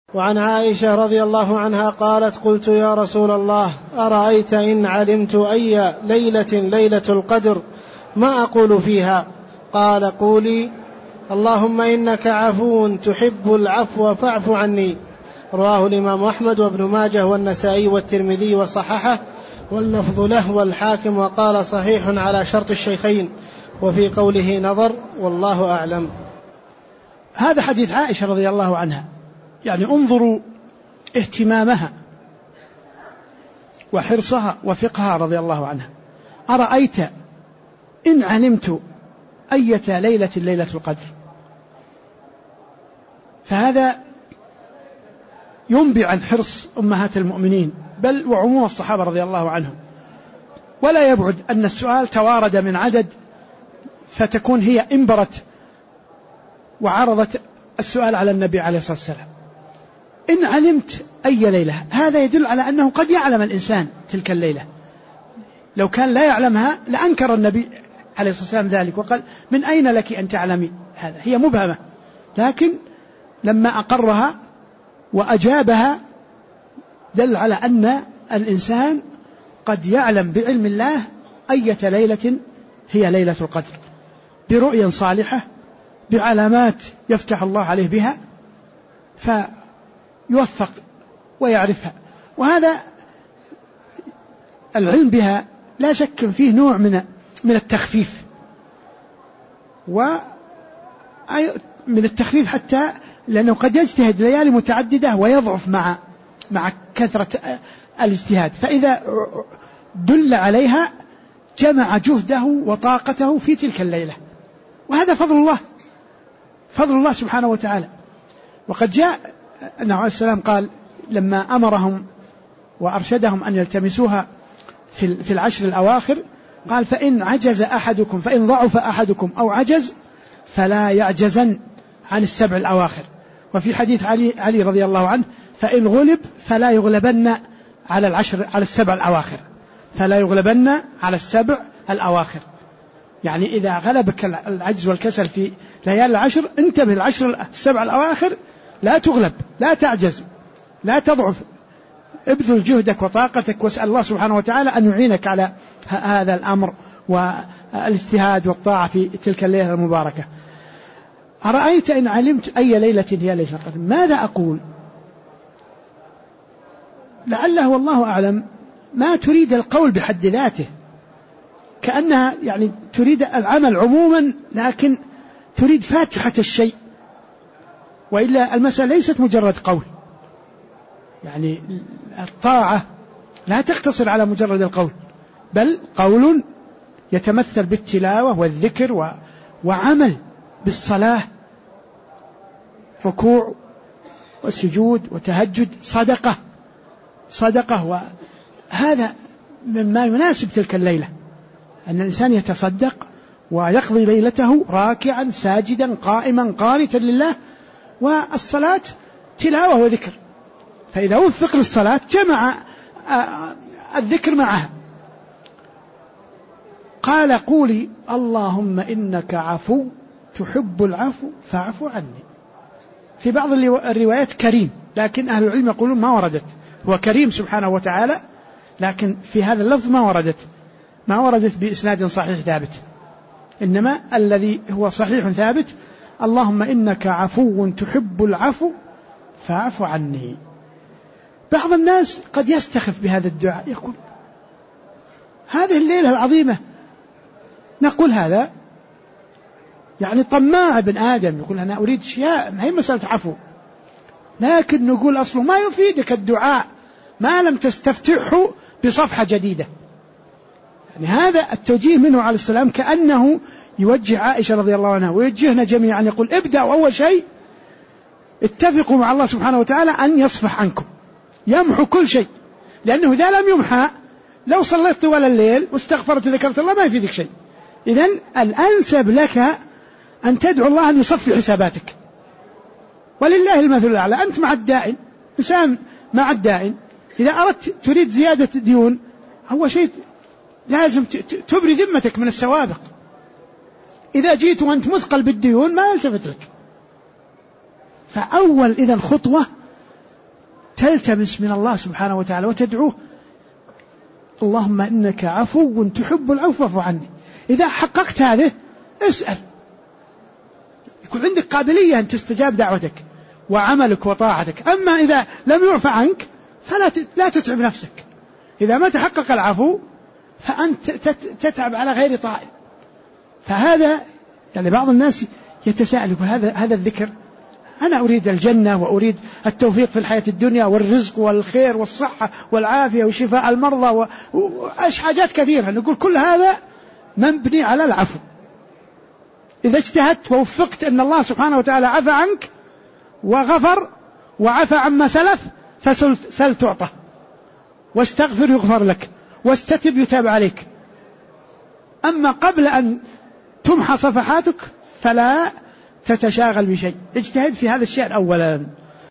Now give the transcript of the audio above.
وعن عائشة رضي الله عنها قالت: قلت يا رسول الله أرأيت إن علمت أي ليلة القدر ما أقول فيها؟ قال: قولي اللهم إنك عفو تحب العفو فاعف عني. رواه الإمام أحمد وابن ماجه والنسائي والترمذي وصححه، واللفظ له والحاكم وقال صحيح على شرط الشيخين، وفي قوله نظر والله أعلم. هذا حديث عائشة رضي الله عنها، يعني انظروا اهتمامها وحرصها وفقهها رضي الله عنها. أرأيت إن علمت أية ليلة القدر، فهذا ينبئ عن حرص أمهات المؤمنين بل وعموم الصحابة رضي الله عنهم. ولا يبعد أن السؤال توارد من عدد، فتكون هي انبرت وعرضت السؤال على النبي عليه الصلاة والسلام. إن علمت أي ليلة، هذا يدل على أنه قد يعلم الإنسان تلك الليلة، لو كان لا يعلمها لأنكر النبي عليه الصلاة والسلام ذلك وقال: من أين لك أن تعلمي هذا؟ هي مبهمة، لكن لما أقرها وأجابها دل على أن الإنسان قد يعلم بعلم الله أية ليلة هي ليلة القدر، برؤية صالحة، بعلامات يفتح الله عليه بها فيوفق ويعرفها. وهذا العلم بها لا شك فيه نوع من التخفيف، ومن التخفيف حتى لأنه قد يجتهد ليالي متعددة ويضعف مع كثرة الاجتهاد، فإذا دل عليها جمع جهده وطاقته في تلك الليلة، وهذا فضل الله سبحانه وتعالى. وقد جاء النبي عليه السلام قال لما أمرهم وأرشدهم أن يلتمسوها في العشر الأواخر، قال: فإن عجز أحدكم، فإن ضعف أحدكم أو عجز فلا يعجزن عن السبع الأواخر. وفي حديث علي رضي الله عنه: فإن غلب فلا يغلبن على السبع الأواخر، فلا يغلبن على السبع الأواخر. يعني إذا غلبك العجز والكسل في ليالي العشر، انتبه السبع الأواخر لا تغلب، لا تعجز، لا تضعف، ابذل جهدك وطاقتك، واسأل الله سبحانه وتعالى أن يعينك على هذا الأمر والاجتهاد والطاعة في تلك الليلة المباركة. أرأيت إن علمت أي ليلة هي ليلة القدر ماذا أقول؟ لعله والله أعلم ما تريد القول بحد ذاته، كأنها يعني تريد العمل عموما، لكن تريد فاتحة الشيء، وإلا المسألة ليست مجرد قول. يعني الطاعة لا تقتصر على مجرد القول، بل قول يتمثل بالتلاوة والذكر وعمل بالصلاة، ركوع وسجود وتهجد، صدقة، وهذا مما يناسب تلك الليلة، أن الإنسان يتصدق ويقضي ليلته راكعا ساجدا قائما قانتا لله، والصلاة تلاوة وذكر، فإذا وفق للصلاة جمع الذكر معها. قال: قولي اللهم إنك عفو تحب العفو فاعف عني. في بعض الروايات كريم، لكن أهل العلم يقولون ما وردت، هو كريم سبحانه وتعالى، لكن في هذا اللفظ ما وردت بإسناد صحيح ثابت، إنما الذي هو صحيح ثابت: اللهم إنك عفو تحب العفو فاعف عني. بعض الناس قد يستخف بهذا الدعاء، يقول: هذه الليلة العظيمة نقول هذا، يعني طماع ابن آدم، يقول أنا أريد أشياء، ما هي مسألة عفو، لكن نقول أصله ما يفيدك الدعاء ما لم تستفتحه بصفحة جديدة. يعني هذا التوجيه منه عليه السلام كأنه يوجه عائشة رضي الله عنها ويوجهنا جميعا، يقول: ابدأوا أول شيء اتفقوا مع الله سبحانه وتعالى أن يصفح عنكم، يمحو كل شيء، لأنه إذا لم يمحى لو صليت طوال الليل واستغفرت وذكرت الله ما يفيدك شيء. إذن الأنسب لك أن تدعو الله أن يصفي حساباتك، ولله المثل الأعلى. أنت مع الدائن، إنسان مع الدائن، إذا أردت تريد زيادة ديون أول شيء لازم تبري ذمتك من السوابق. إذا جيت وأنت مثقل بالديون ما يلتفت لك. فأول إذن خطوة تلتمس من الله سبحانه وتعالى وتدعوه اللهم إنك عفو تحب العفو فاعف عني. إذا حققت هذه اسأل، يكون عندك قابلية أن تستجاب دعوتك وعملك وطاعتك. أما إذا لم يعفى عنك فلا تتعب نفسك. إذا ما تحقق العفو فأنت تتعب على غير طائل. فهذا يعني بعض الناس يتساءل يقول هذا الذكر أنا أريد الجنة وأريد التوفيق في الحياة الدنيا والرزق والخير والصحة والعافية وشفاء المرضى وإيش حاجات كثيرة، نقول كل هذا مبني على العفو. إذا اجتهدت ووفقت أن الله سبحانه وتعالى عفى عنك وغفر وعفى عما سلف فسل تعطى، واستغفر يغفر لك، واستتب يتاب عليك. أما قبل أن تمحى صفحاتك فلا تتشاغل بشيء، اجتهد في هذا الشيء أولا.